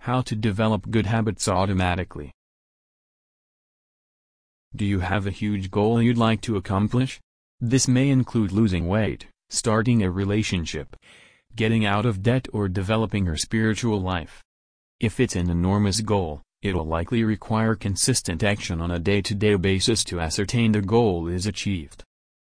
How to develop good habits automatically. Do you have a huge goal you'd like to accomplish? This may include losing weight, starting a relationship, getting out of debt, or developing your spiritual life. If it's an enormous goal, it will likely require consistent action on a day-to-day basis to ascertain the goal is achieved.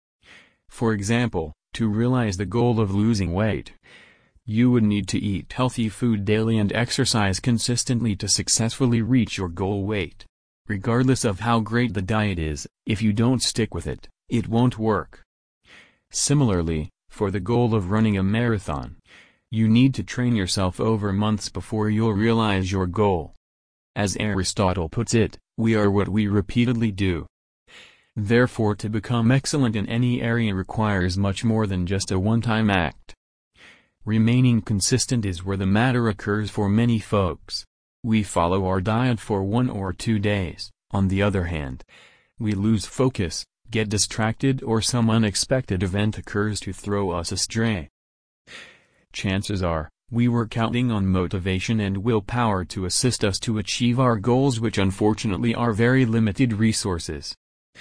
For example, to realize the goal of losing weight, you would need to eat healthy food daily and exercise consistently to successfully reach your goal weight. Regardless of how great the diet is, if you don't stick with it, it won't work. Similarly, for the goal of running a marathon, you need to train yourself over months before you'll realize your goal. As Aristotle puts it, we are what we repeatedly do. Therefore, to become excellent in any area requires much more than just a one-time act. Remaining consistent is where the matter occurs for many folks. We follow our diet for 1 or 2 days. On the other hand, we lose focus, get distracted, or some unexpected event occurs to throw us astray. Chances are, we were counting on motivation and willpower to assist us to achieve our goals, which unfortunately are very limited resources.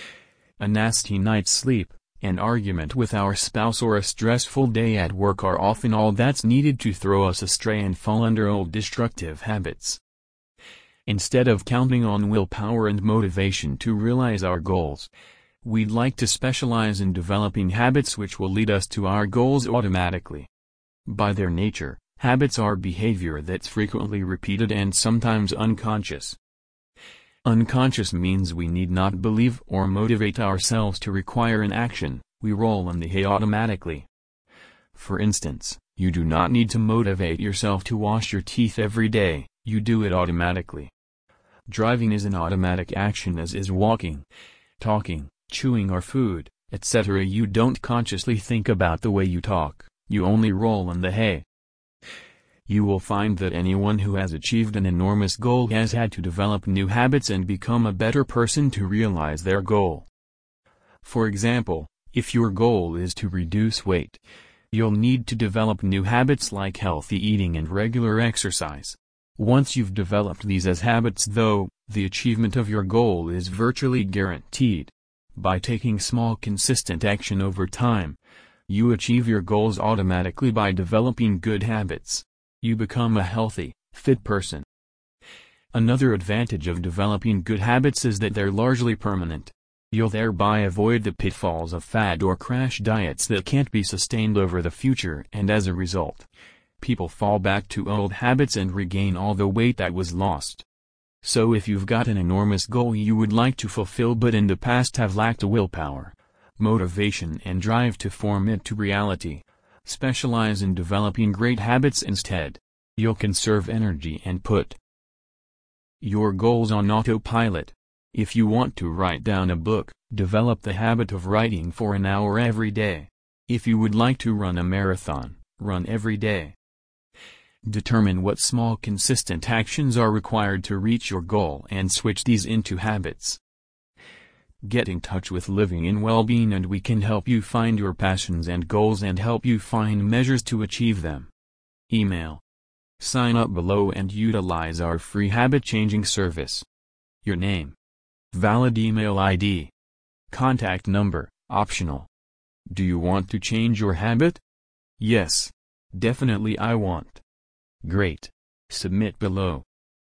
A nasty night's sleep, an argument with our spouse, or a stressful day at work are often all that's needed to throw us astray and fall under old destructive habits. Instead of counting on willpower and motivation to realize our goals, we'd like to specialize in developing habits which will lead us to our goals automatically. By their nature, habits are behavior that's frequently repeated and sometimes unconscious. Unconscious means we need not believe or motivate ourselves to require an action, we roll in the hay automatically. For instance, you do not need to motivate yourself to wash your teeth every day, you do it automatically. Driving is an automatic action, as is walking, talking, chewing our food, etc. You don't consciously think about the way you talk, you only roll in the hay. You will find that anyone who has achieved an enormous goal has had to develop new habits and become a better person to realize their goal. For example, if your goal is to reduce weight, you'll need to develop new habits like healthy eating and regular exercise. Once you've developed these as habits, though, the achievement of your goal is virtually guaranteed. By taking small consistent action over time, you achieve your goals automatically by developing good habits. You become a healthy, fit person. Another advantage of developing good habits is that they're largely permanent. You'll thereby avoid the pitfalls of fad or crash diets that can't be sustained over the future, and as a result, people fall back to old habits and regain all the weight that was lost. So if you've got an enormous goal you would like to fulfill but in the past have lacked willpower, motivation and drive to form it to reality, specialize in developing great habits instead. You'll conserve energy and put your goals on autopilot. If you want to write down a book, develop the habit of writing for an hour every day. If you would like to run a marathon, run every day. Determine what small consistent actions are required to reach your goal and switch these into habits. Get in touch with Living in Wellbeing and we can help you find your passions and goals and help you find measures to achieve them. Email. Sign up below and utilize our free habit-changing service. Your name. Valid email ID. Contact number, optional. Do you want to change your habit? Yes. Definitely I want. Great. Submit below.